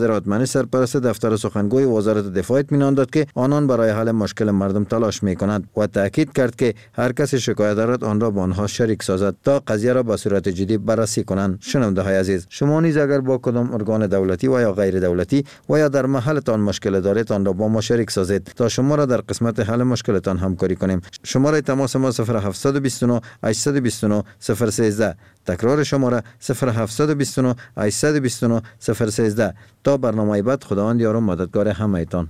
رادمنی سرپرست دفتر سخنگوی وزارت دفاع اطمینان داد که آنان برای حل مشکل مردم تلاش می‌کنند و تاکید کرد که هر کسی شکایت دارد آن را با آنها شریک سازد تا قضیه را به صورت جدی بررسی کنند. شنونده‌های عزیز، شما نیز اگر با کدام ارگان دولتی و یا غیر دولتی و یا در محلتان مشکل دارید آن را با ما شریک سازید تا شما را در قسمت حل مشکلتان همکاری کنیم. شماره تماس ما 0729 829 013. تکرار شماره 0729 829 013. تا برنامه بعد خداوند یار و مددگار همه‌تان.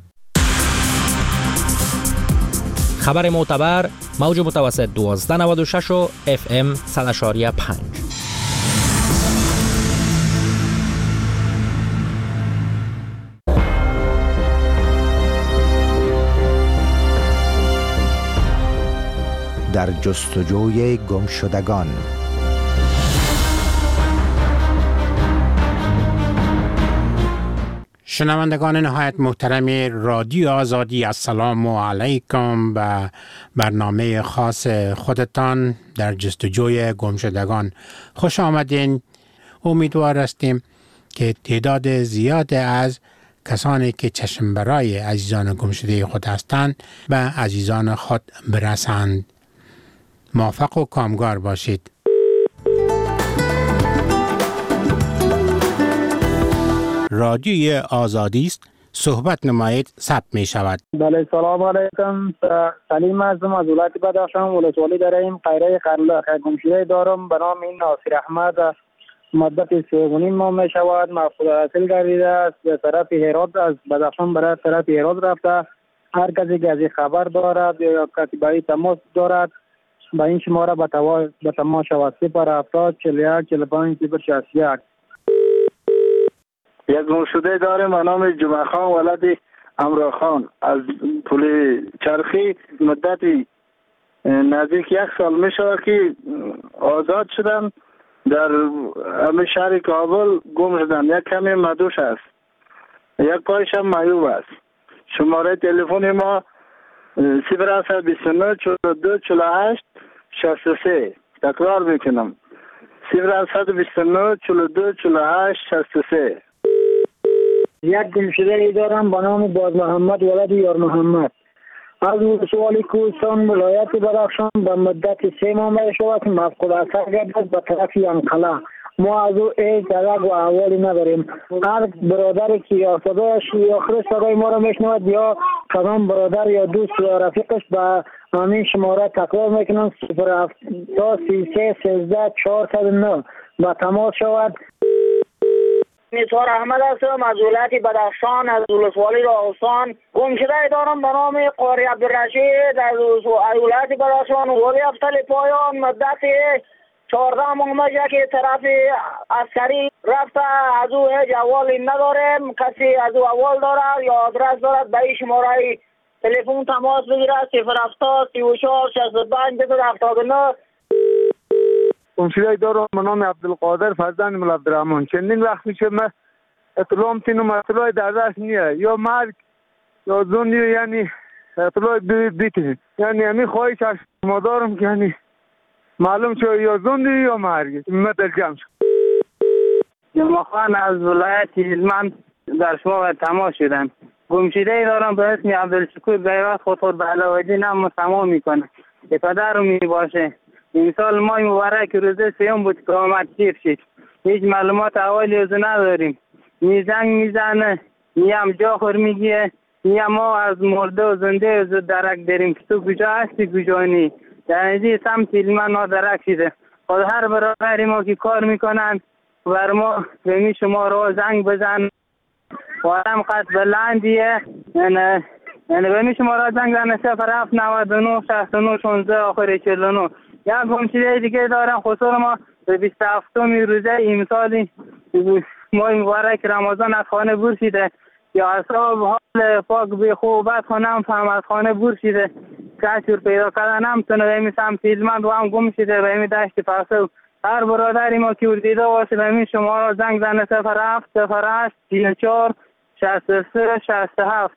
خبر معتبر موج متوسط 1296 و FM 100.5. در جستجوی گمشدگان. شنوندگان نهایت محترم رادیو آزادی، السلام علیکم. به برنامه خاص خودتان در جستجوی گمشدگان خوش آمدین. امیدوار هستیم که تعداد زیاد از کسانی که چشم برای عزیزان گمشده خود هستند به عزیزان خود برسند. موفق و کامگار باشید. رادیوی آزادی است، صحبت نمایید ثبت می شود. بله، سلام علیکم. سلیم هستم از ولایت بدخشان، ولسوالی داریم. قیره گمشده دارم به نام این ناصر احمد. مدت 3.5 ماه می شود مفقود حاصل گردیده است. به طرف هرات، از بدخشان برای طرف هرات رفته. هر کسی که از خبر دارد یا کسی برای تماس دارد با این شماره به تماس شود. 070 41 45 061. یک گمشده داریم به نام جمعه خان ولد امرا خان از پل چرخی. مدت نزدیک 1 سال می شود که آزاد شدن. در همه شهر کابل گم شدن. یک کمی مدوش است، یک پایش هم معیوب است. شماره تلفن ما 0729 42 48 63. تکرار میکنم 0729 42 48 63. یک گمشده دارم به نام باز محمد ولد یار محمد از ولسوالی کوهستان ولایت بدخشان. به مدت 3 ماه می شود مفقود اثر گردد به طرف ینقله. ما از او درک و احوالی نداریم. هر برادری که یا صدایش یا آخر صدای ما را میشنود یا کدام برادر یا دوست یا رفیقش به همین شماره تکرار میکنم 07 33 13 409 به تماس شود. نثار احمد هستم از ولایت بدخشان، از ولسوالی راغستان. گمشده دارم به نام قاری عبدالرشید از ولایت بدخشان، ولی افضل پایان. مدت 14 ماه که طرف عسکری رفته. از او هیچ احوالی نداریم. کسی از او احوال دارد یا آدرس دارد به این شماره تلفن تماس بگیرد 070 34 65 279. گمشده دارم به نام عبدالقادر فرزند مولا عبدالرحمن. چندین وقت میشه من اطلاع میتونم اطلاع در دست نیه یا مرگ یا زندگی، یعنی اطلاع بیتیم. یعنی همین خواهش از شما دارم که یعنی معلوم شد یا زندگی یا مرگ. من در جمع شد. جمعه خان از ولایت هلمند در شما تماس شدن. گمشده دارم به اسم عبدالشکور بیوات خطور به علاوه نام تمام میکنه. پدر می باشه. این سال ماه مبارک روزه 3 بود که آمد سیر شد. هیچ معلومات اولی از نداریم. نی زنگ میزنه، نی هم جا خور میگیه، نی هم ما از مرده و زنده از درک داریم که تو کجا هستی کجا نی. در اینجا سمت علمان ما درک شده. خود هر برادری ما که کار میکنن بر ما بمی شما رو زنگ بزن وارم قد بلندیه. یعنی بمی شما رو زنگ بزن 07 99 69 16 آخر 49. یک گمشده دیگه دارم خصوصا ما به 27 روزه امسال ماه مبارک رمضان از خانه برشیده یا اصحاب حال پاک به خوبت خانم فهم از خانه برشیده کشور پیدا کردن هم تونه به این سمت هلمند و هم گم شده به این دشت پاسو. هر برادری ما که دیده باشه به این شما را زنگ زنه 07 08 34 63 67.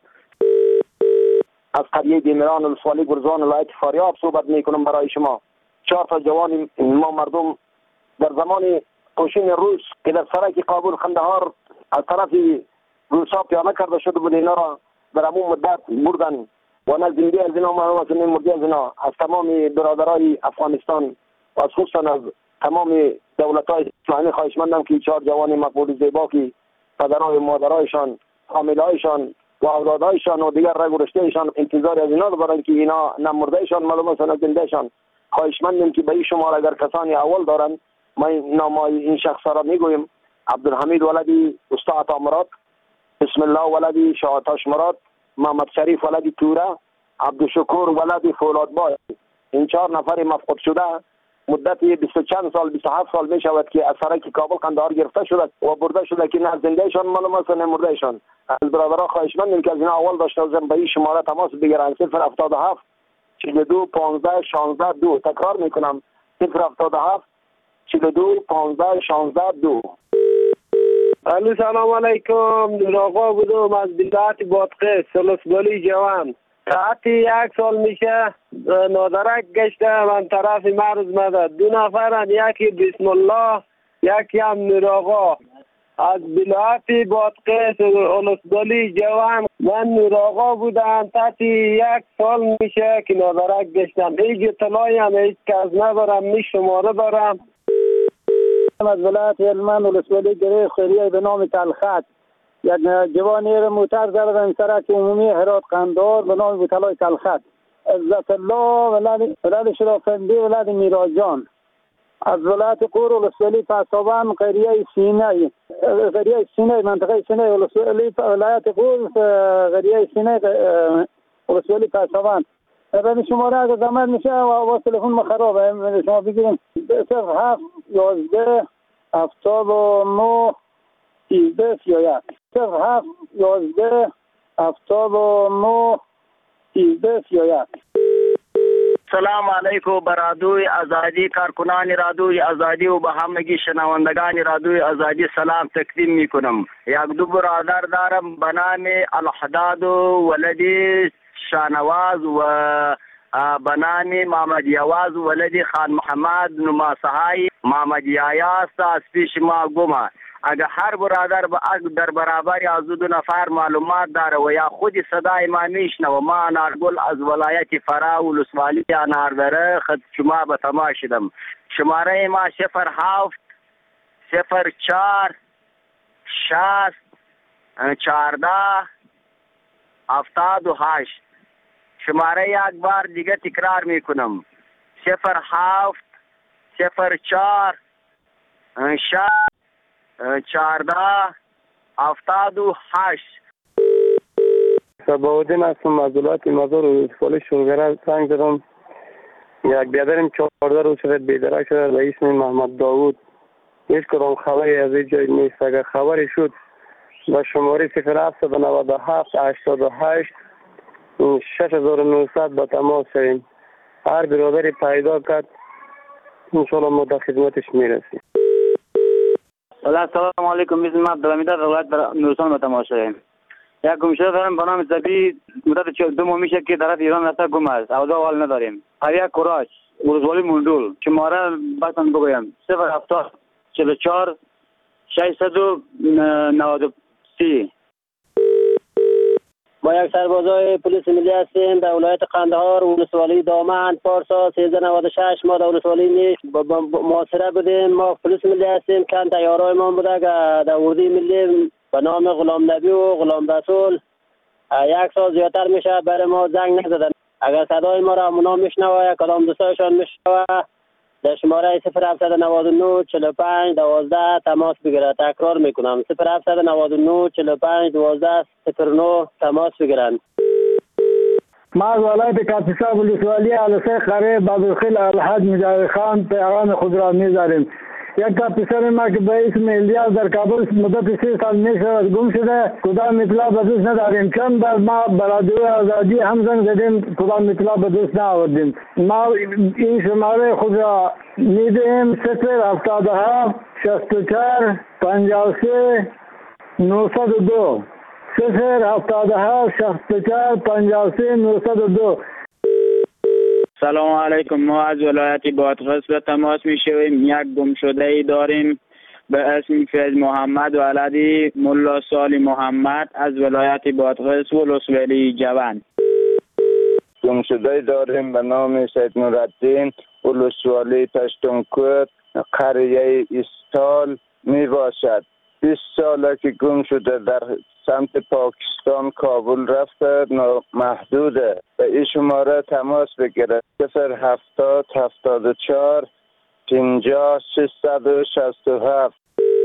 از قریه بیمران ولسوالی گرزان ولایت فاریاب صحبت میکنم برای شما. 4 تا جوان ما مردم در زمان کشین روس که در سرک کابل قندهار از طرف روسا پیانه کرده شده بود اینا را در همون مدت بردن و نه زنده از اینا معلوم است نه مرده از اینا. از تمام برادرای افغانستان و از خصوصا از تمام دولت‌های اسلامی خواهشمندم که 4 جوان مقبول زیبا که پدرای مادرایشان فامیلایشان و اولادایشان و دیگر رگ و رشتهشان انتظار از اینا دارن که اینا نه مردهشان معلوم است نه زندهشان. خواهشمندم که به این شمار اگر کسانی اول دارن ما نامای این شخص را میگویم: عبدالحمید ولدی استاد عطا مراد، بسم الله ولدی شاه مراد، محمد شریف ولدی توره، عبدالشکور ولدی فولادبای. این 4 نفر مفقود شده مدت 20 چند سال 27 سال می شود که از سرک کابل قندهار گرفته شده و برده شده که نه زندهشان معلوم است نه مردهشان. از برادرها خواهشمندیم که از اینا اول داشته باشن به این شماره تماس بگیرن: 077 42 15 16 2. تکرار میکنم: 077 42 15 16 2. الو سلام علیکم. نور آقا بودم از ولایت بادغیس سلسبالی جوان. ساعت 1 سال میشه نادرک گشته من طرف مرز مدد. 2 نفرن، یکی بسم الله یکی هم نور آقا از ولایت بادغیس سلسبالی جوان. من نور آقا بودم تحت 1 سال میشه که نادرک گشتم. هیچ اطلاعی هم هیچ کس ندارم، می شماره دارم. از ولایت هلمند ولسوالی گره خیریه به نام تلخط یک جوانی را موتر زدن سرک عمومی هرات قندهار به نام بوتلای تلخط. عزت الله ولد شرافندی ولد میراجان از ولایت قور ولسوالی پسابان قریه سینه منطقه سینه ولسوالی ولایت قور قریه سینه ولسوالی پسابان. به شماره اگر زمان میشه و تلفن ما خرابه شما بگیریم 07 11 79 13 31 07 11 79 13 31. سلام علیکم برادوی آزادی، کارکنان رادیوی آزادی و به همگی شنوندگان رادیوی آزادی سلام تقدیم میکنم. 1-2 برادر دارم به نام الحداد ولدی شانواز و به نام محمد یواز ولدی خان محمد نماسهای محمد یایاست از پیش ما گمه. اگر هر برادر در برابر از 2 نفر معلومات داره و یا خود صدای ما میشنه و ما انارگل از ولایت فرا ولسوالی اناردره خد شما به تماس شدم. شماره ما 07 04 60 14 78. شماره یک بار دیگه تکرار میکنم: 07 04 60 14 78. صباح‌الدین هستم از ولایت مزار ولسوالی شونگره زنگ زدم. یک بیادرم 14 روز شده بیدرک شده به اسم محمد داوود. هیچ کدام خبری از این جای نیست. اگر خبری شد با شماره 0797 88 6900 با تماس شویم. هر برادری پیدا کرد انشاءالله ما در خدمتش میرسیم. سلام علیکم. میزم عبدالحمید از ولایت نورستان با تماس شویم. یک گمشده دارم به نام زبی مدت 2 ماه میشه که طرف ایران رفته گم است. اوضاع حال نداریم. قریه کراچ ولسوالی موندول. شماره باتون بگویم: 070 44 693. با یک سربازای پلیس ملی هستیم در ولایت قندهار ولسوالی دامن پارسا 1396. ما در ولسوالی نیست محاصره بودیم. ما پلیس ملی هستیم. چند تیارای ما بوده که در اردوی ملی به نام غلام نبی و غلام رسول 1 سال زیادتر میشه برای ما زنگ نزدن. اگر صدای ما را اونا میشنوه یا کدام دوستایشان میشنوه در شماره 0799 45 12 تماس بگیرد. تکرار میکنم: 0799 45 12 09 تماس بگیرند. ما از ولایت کاپیسا ولسوالی علسه خره بدرخیل الحاج مجاور خان پیغام خود را می‌داریم. یک کاپیسر ما که به اسم الیاس در کابل مدت 3 سال میشه گم شده. کدام اطلاع به دست نداریم. چند بار ما برادر آزادی هم زنگ زدیم کدام اطلاع به دست نآوردیم. ما این شماره خود را میدیم: 077 64 53 902 077 64 53 902. سلام علیکم. ما از ولایت بادغیس به تماس می شویم. یک گمشده ای داریم به اسم فیض محمد ولدی ملا صالح محمد از ولایت بادغیس ولسوالی جوان. گمشده داریم به نام سید نورالدین ولسوالی پشتونکوت قریه استال می باشد. 20 ساله که گم شده در سمت پاکستان کابل رفته محدوده. به این شماره تماس بگیره 070 74 50 667.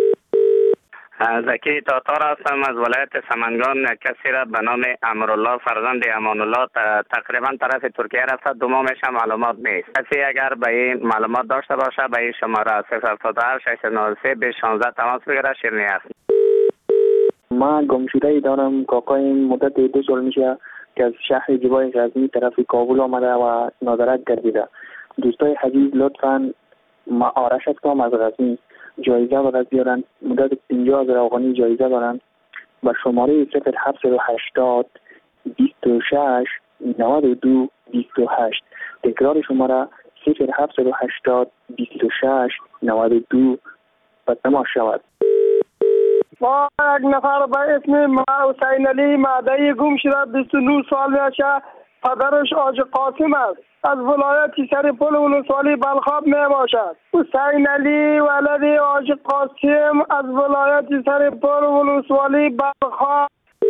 زکی تاتار هستم از ولایت سمنگان. کسی را به نام امرالله فرزند امانالله تقریبا طرف ترکیه رفته. 2 ماه میشه معلومات نیست. کسی اگر به این معلومات داشته باشه به این شماره 077 693 216 تماس بگیره. شیرینی است. من گمشده ای دارم. کاکایم مدت 2 سال میشه که از شهر جبای غزنی طرف کابل آمده و نادرک گردیده. دوستای حجیز لطفاً آرش هستم از غزنی جایزه باید بیارن. مدت 50,000 افغانی جایزه دارن. با شماره 0780 26 92 28. تکرار شماره 0780 26 92 و تماس شود. ما یک نفر به اسم حسین علی معدی گم شده. 29 سال میشه. پدرش حاج قاسم است. از ولایت سرپل ولسوالی بلخاب می باشد. حسین علی ولد حاج قاسم از ولایت سرپل ولسوالی بلخاب.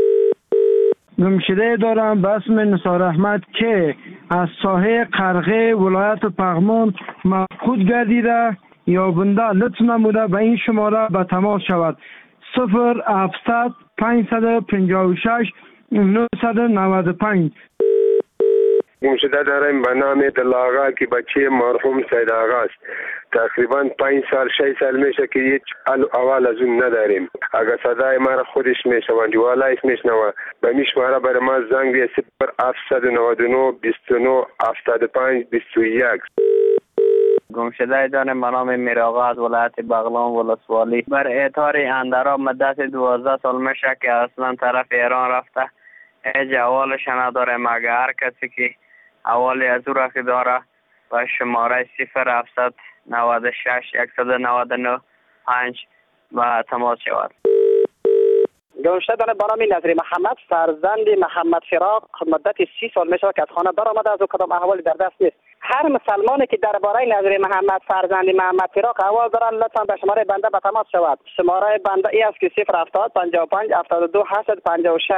گمشده دارم به اسم نثار احمد که از ساحه قرغه ولایت پغمان مفقود گردیده. یابنده لطف نموده به این شماره به تماس شود. 0700 556 995. گمشده داریم به نام دلاغا که بچه مرحوم سید آغا است. تقریبا 5 سال 6 سال میشه که هیچ اول از اون نداریم. اگر صدای ما را خودش میشوند والایش میشنوه به میشماره برای ما زنگ بیه 0799 29 75 21. گمشده داریم به نام میراغا از ولایت بغلان ولسوالی. بر اعتار اندرا مدت 12 سال میشه که اصلا طرف ایران رفته. هیچ اولش نداره مگه هر کسی که اولی از او را که داره و شماره 0700 96 199 5 و تماس شود. گمشده دارم به نام نظری محمد فرزند محمد فراق. مدت 30 سال میشه که از خانه برآمده. از او کدام احوالی در دست نیست. هر مسلمانی که درباره نظری محمد فرزند محمد فراق احوال دارن لطفا به شماره بنده به تماس شود. شماره بنده ای است که 070 55 72 856.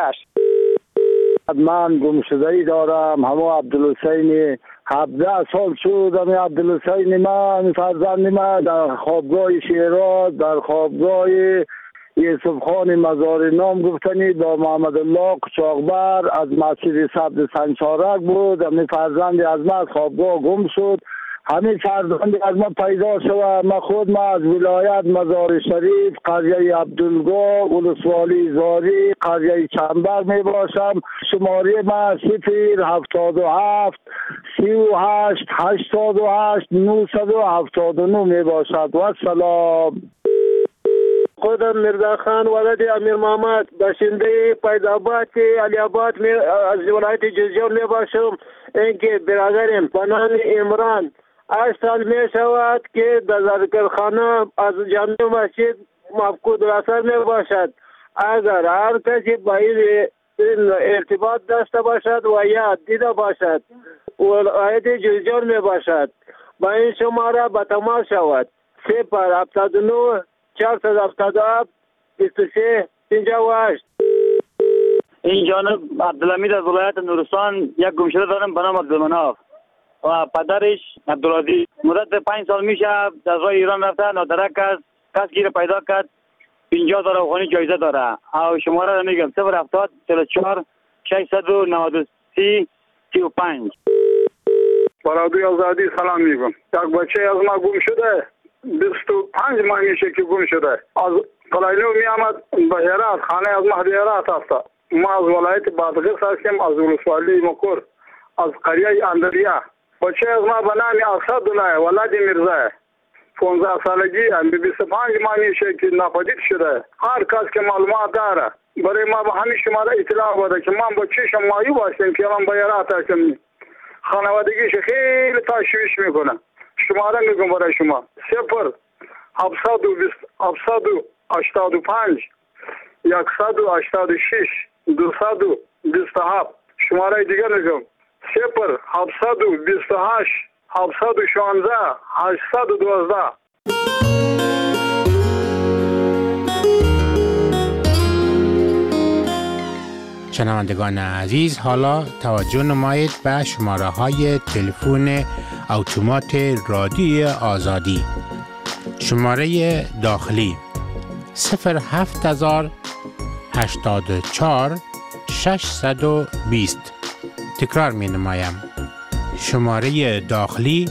من گمشده‌ای دارم. همه عبدالحسین 17 سال شد. همه عبدالحسین من فرزند من در خوابگاه شیراز در خوابگاه یوسف خان مزار نام گفتنی با محمد الله قچاقبر از مسجد سبز سنچارک بود. همه فرزند از من از خوابگاه گم شد. همه فرزند از من پیدا شد. من خود از ولایت مزار شریف قریه عبدالگاه ولسوالی زاری قریه چنبر می باشم. شماره من 077 38 88 979 می باشد. و سلام. خودم مرزا خان ولد امیر محمد باشنده پیداباد علی آباد از ولایت جوزجان می باشم. اینکه برادرم به نام عمران 8 سال می شود که در ذکرخانه از جامع مسجد مفقود الاثر می باشد. اگر هر کسی با این ارتباط داشته باشد و یا دیده باشد ولایت جوزجان می باشد با این شماره به تماس شود. 079 477 23 58. این جانب عبدالحمید از ولایت نورستان یک گمشده دارم به نام عبدالمناف و پدرش عبدالعزیز. مدت 5 سال میشه از راه ایران رفته. نادرک است. کس گیر پیدا کرد 50,000 افغانی جایزه داره. او شماره رو میگم 070 44 693 35. برادوی آزادی سلام میگم. یک بچه از ما گم شده 25 ماه میشه که گم شده. از قلعه‌نو می آمد به هرات. خانه از مهدی هرات است. ما از ولایت بادغیس هستیم. از ولسوالی مکور از قریه اندریا. بچه از ما به نام اسدالله ولد میرزا 15 سالگی 25 ماه میشه که ناپدید شده. هر کس که معلومات داره برای ما به همین شماره اطلاع بده که من بچه شما مایوب هستم که من به هرات هستم. خانوادگیش خیلی تشویش میکنه. شماره میگم برای شما 0 785 186 227. شماره دیگه میگم 0728 716 812. شنوندگان عزیز، حالا توجه نمایید به شماره های تلفن اتومات رادیوی آزادی. شماره داخلی 07084 620. تکرار می نمایم. شماره داخلی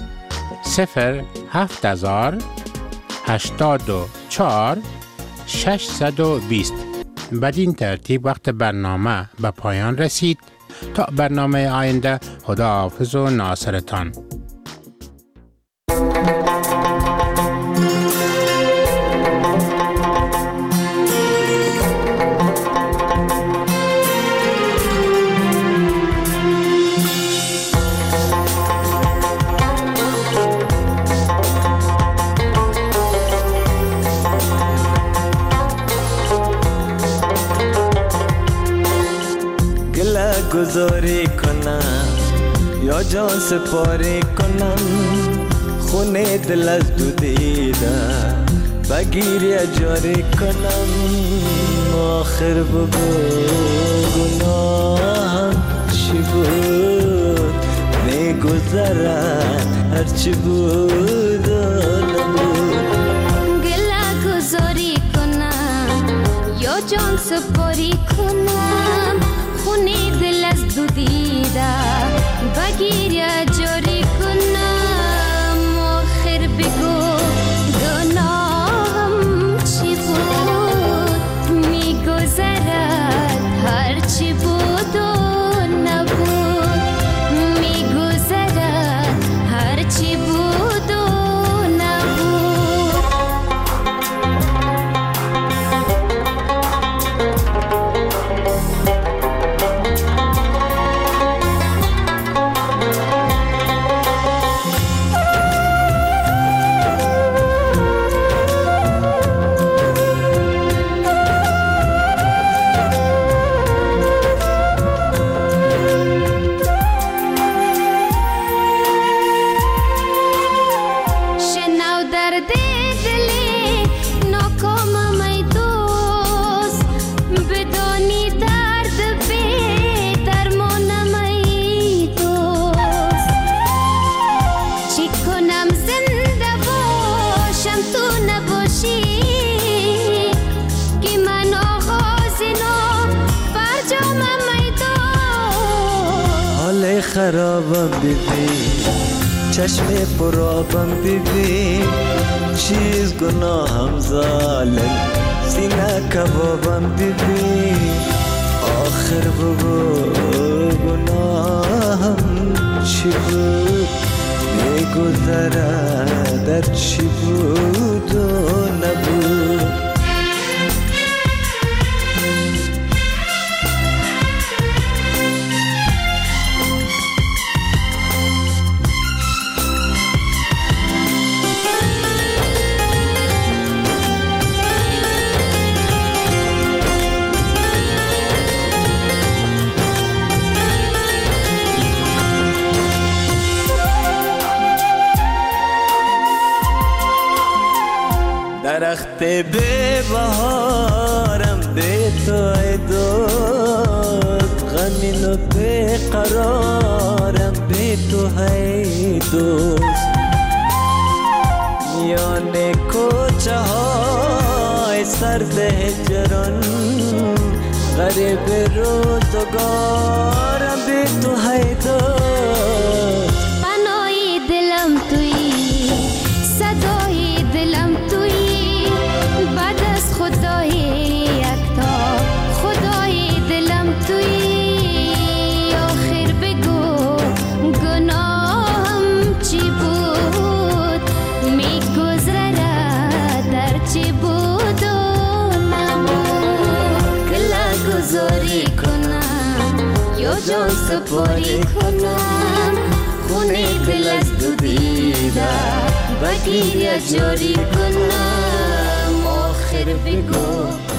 07084 620. بدین ترتیب وقت برنامه به پایان رسید. تا برنامه آینده، خداحافظ و ناصرتان. گذاری کنم یا جان سپاری کنم، خونه دل از دو دیده بگیری جاری کنم. آخر بگو گناهم چی بود، میگذرد هرچی بود و نبود. گله گذاری کنم یا جان سپاری کنم، خونه دل از دو دیده بگیر یا جاری کنم. آخر بگو گناهم چی بود، میگذرد هرچی بود و نبود. میگذرد هرچی بود و نبود. خرابم ببین، چشم پرابم ببین، چیز گناهم ظالم، سینه کبابم ببین. آخر بگو گناهم چی بود، میگذرد در چی بود و نبود. درخت به بهارم به تو ای دوست، غمین و به قرارم به تو ای دوست. میان کوچه های سرد هجران، غریب روزگارم به تو ای دوست. پناهی دلم تویی، صدای دلم تویی، بعد از خدای یکتا خدای دلم تویی. آخر بگو گناهم چی بود، میگذرد در چی بود و نبود. گله گذاری کنم یا جان سپاری کنم، خونه دل از دو دیده بگیر یا جاری کنم آخر بگو